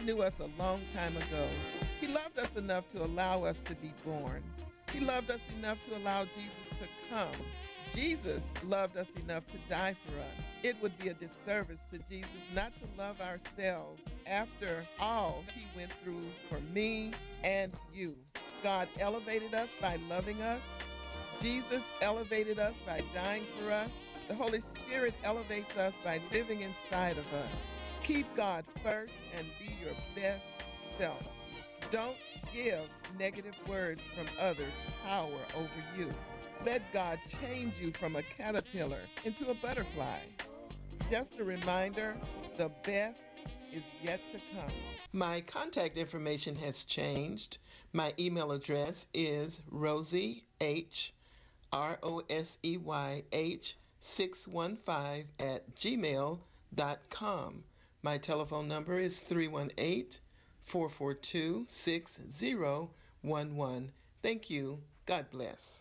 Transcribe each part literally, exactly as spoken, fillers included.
knew us a long time ago. He loved us enough to allow us to be born. He loved us enough to allow Jesus to come. Jesus loved us enough to die for us. It would be a disservice to Jesus not to love ourselves after all he went through for me and you. God elevated us by loving us. Jesus elevated us by dying for us. The Holy Spirit elevates us by living inside of us. Keep God first and be your best self. Don't give negative words from others power over you. Let God change you from a caterpillar into a butterfly. Just a reminder, the best is yet to come. My contact information has changed. My email address is Rosie H, R O S E Y H, six one five at gmail dot com. My telephone number is three one eight, four four two, six zero one one. Thank you. God bless.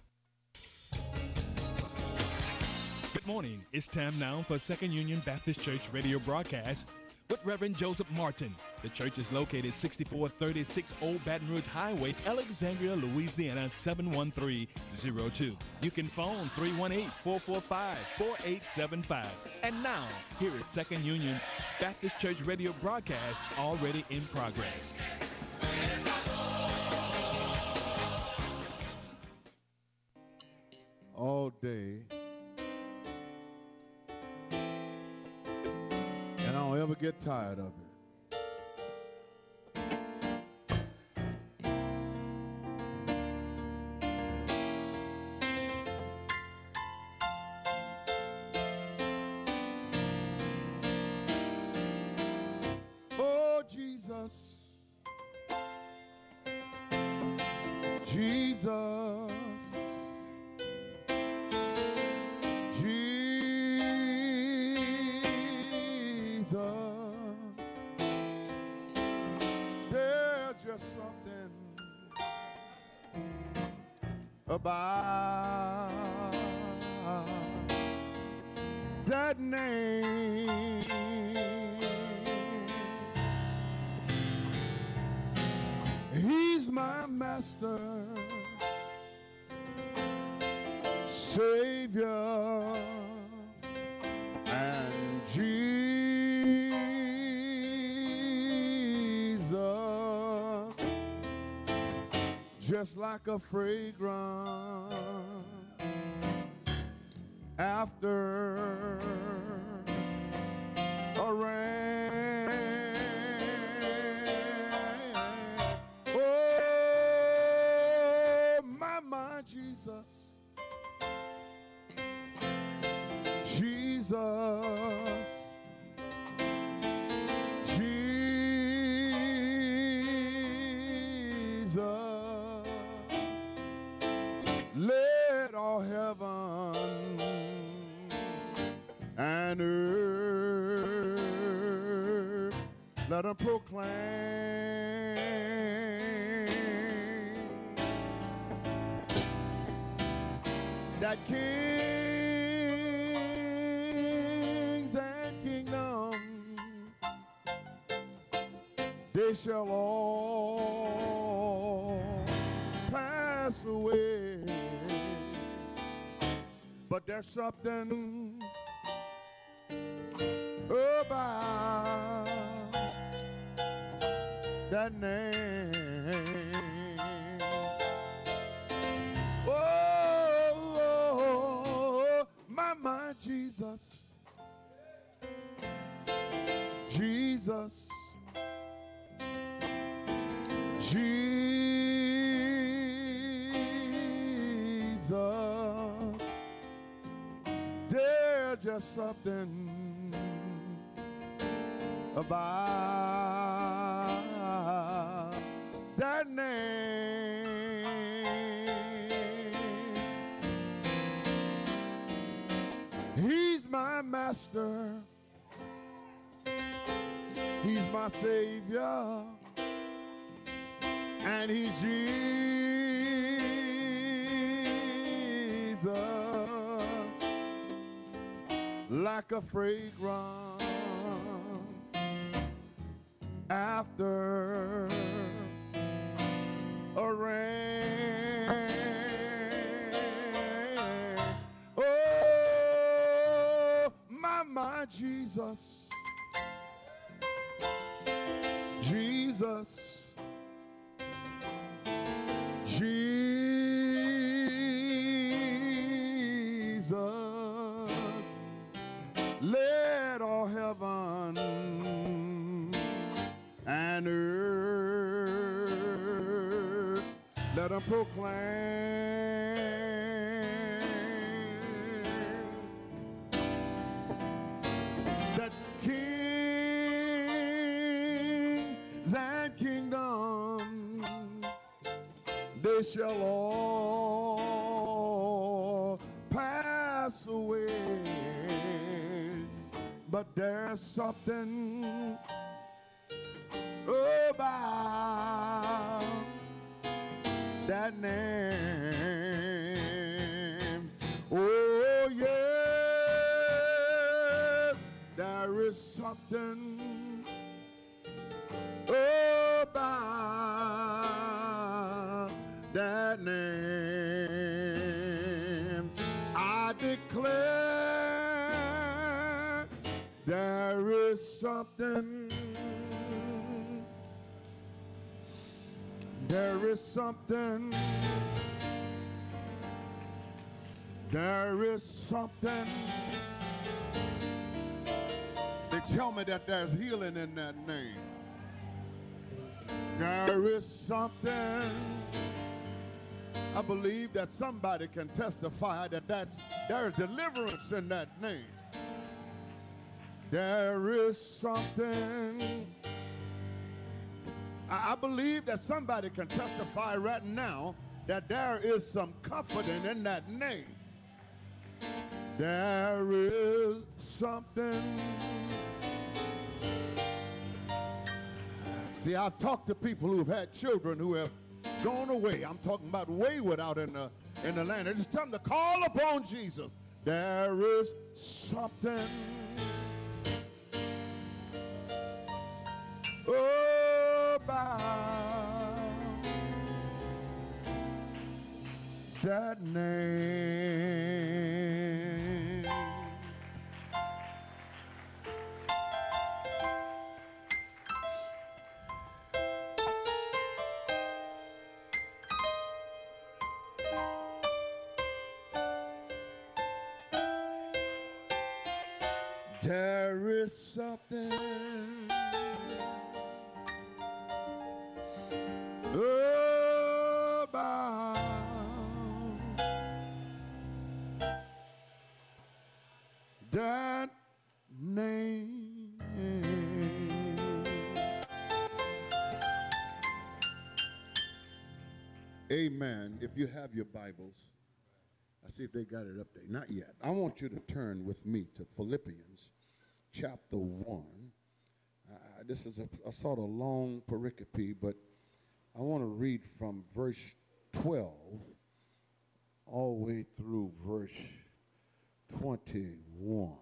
Good morning. It's time now for Second Union Baptist Church radio broadcast with Reverend Joseph Martin. The church is located sixty-four thirty-six Old Baton Rouge Highway, Alexandria, Louisiana seven one three zero two. You can phone three one eight, four four five, four eight seven five. And now, here is Second Union Baptist Church radio broadcast already in progress. All day, and I don't ever get tired of it. Oh, Jesus, Jesus. There's just something about that name. He's my master, Savior, and Jesus, just like a fragrance after a rain. Oh, my, my Jesus, Jesus, Jesus, let all heaven and earth let them proclaim that kings and kingdoms, they shall all pass away, but there's something about that name. Oh, oh, my, my Jesus, Jesus, Jesus, there's just something about that name. He's my master, he's my Savior, and he's Jesus, like a fragrance after after a rain. Oh, my, my Jesus, Jesus, Jesus, let all heaven and earth let them proclaim that kings and kingdoms, they shall all pass away, but there's something about that name. Oh, yes, there is something about that name. I declare there is something, there is something, there is something. They tell me that there's healing in that name. There is something. I believe that somebody can testify that that's, there is deliverance in that name. There is something. I, I believe that somebody can testify right now that there is some comforting in that name. There is something. See, I've talked to people who've had children who have gone away. I'm talking about wayward out in the, in the land. It's time to call upon Jesus. There is something about that name. There is something about that name. Amen. If you have your Bibles, I see if they got it up there. Not yet. I want you to turn with me to Philippians chapter one. Uh, this is a, a sort of long pericope, but I want to read from verse twelve all the way through verse twenty-one.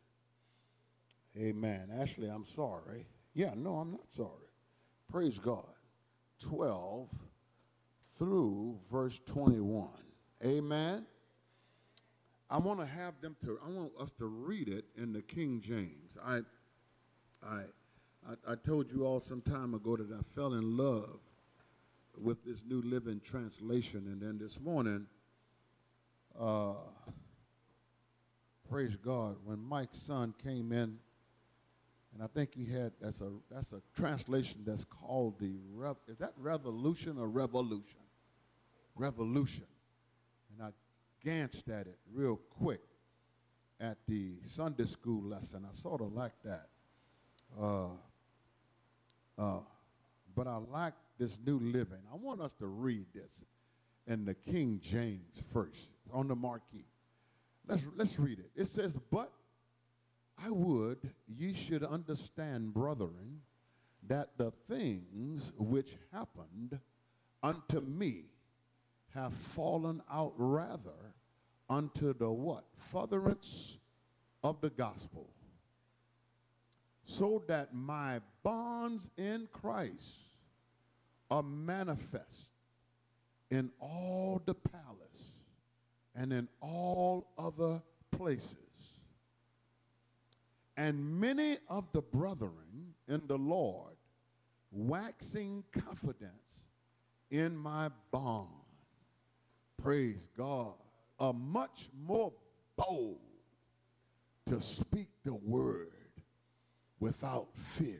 Amen. Ashley, I'm sorry. Yeah, no, I'm not sorry. Praise God. twelve through verse twenty-one. Amen. I want to have them to, I want us to read it in the King James. I, I, I, I told you all some time ago that I fell in love with this New Living Translation, and then this morning, uh, praise God, when Mike's son came in, and I think he had, that's a, that's a translation that's called the, Rev, is that Revolution or Revolution? Revolution. And I glanced at it real quick at the Sunday school lesson. I sort of like that. Uh, uh, but I like this New Living. I want us to read this in the King James first, on the marquee. Let's, let's read it. It says, "But I would ye should understand, brethren, that the things which happened unto me have fallen out rather unto the what? Furtherance of the gospel, so that my bonds in Christ are manifest in all the palace and in all other places. And many of the brethren in the Lord, waxing confidence in my bond, praise God, are much more bold to speak the word without fear.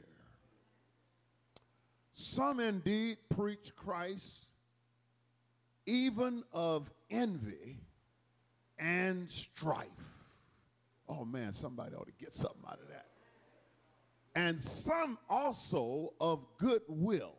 Some indeed preach Christ even of envy and strife. Oh man, somebody ought to get something out of that. And some also of goodwill.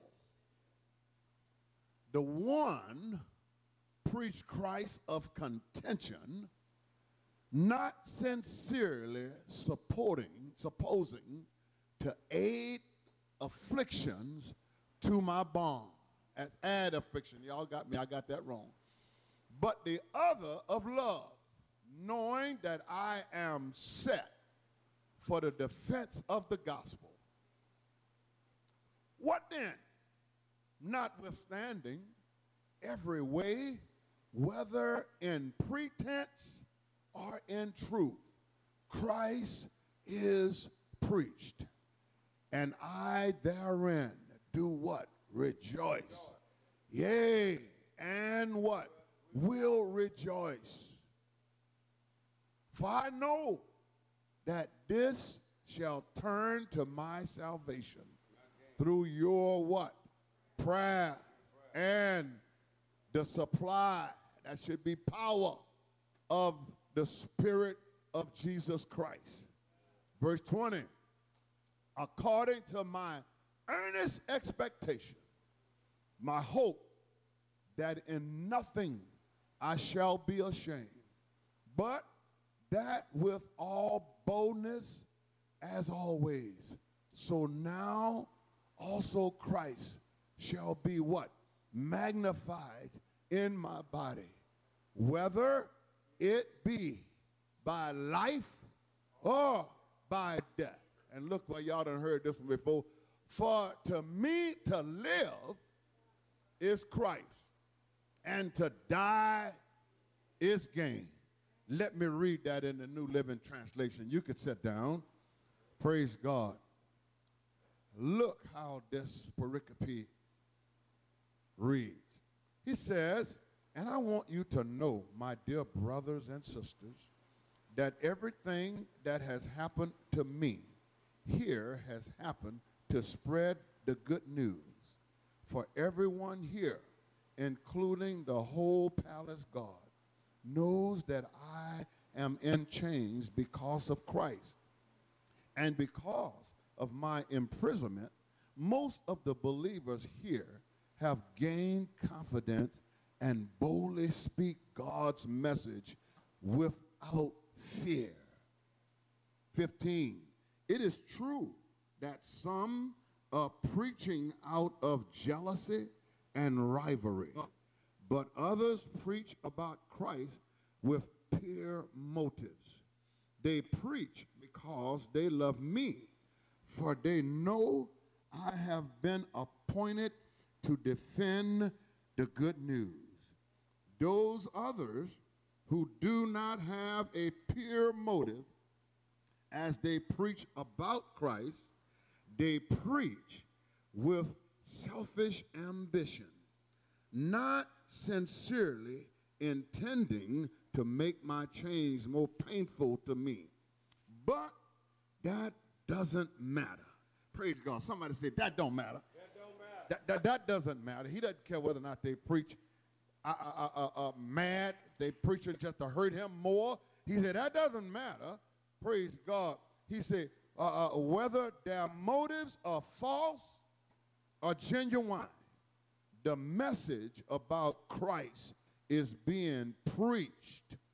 The one preach Christ of contention, not sincerely supporting, supposing to aid afflictions to my bond. As add affliction, y'all got me, I got that wrong. But the other of love, knowing that I am set for the defense of the gospel. What then? Notwithstanding, every way, whether in pretense or in truth, Christ is preached, and I therein do what? Rejoice. Yea, and what? Will rejoice. For I know that this shall turn to my salvation through your what? Prayer and the supply, that should be power, of the Spirit of Jesus Christ. Verse twenty, according to my earnest expectation, my hope that in nothing I shall be ashamed, but that with all boldness as always. So now also Christ shall be what? Magnified in my body, whether it be by life or by death. And look, well, y'all done heard this one before. For to me to live is Christ, and to die is gain. Let me read that in the New Living Translation. You could sit down. Praise God. Look how this pericope reads. He says, and I want you to know, my dear brothers and sisters, that everything that has happened to me here has happened to spread the good news for everyone here, including the whole palace guard, knows that I am in chains because of Christ. And because of my imprisonment, most of the believers here have gained confidence and boldly speak God's message without fear. fifteen, it is true that some are preaching out of jealousy and rivalry, but others preach about Christ with pure motives. They preach because they love me, for they know I have been appointed to defend the good news. Those others who do not have a pure motive, as they preach about Christ, they preach with selfish ambition, not sincerely intending to make my chains more painful to me. But that doesn't matter. Praise God. Somebody say, that don't matter. That don't matter. That, that, that doesn't matter. He doesn't care whether or not they preach uh, uh, uh, uh, mad. They preaching just to hurt him more. He said, that doesn't matter. Praise God. He said, uh, uh, whether their motives are false or genuine, the message about Christ is being preached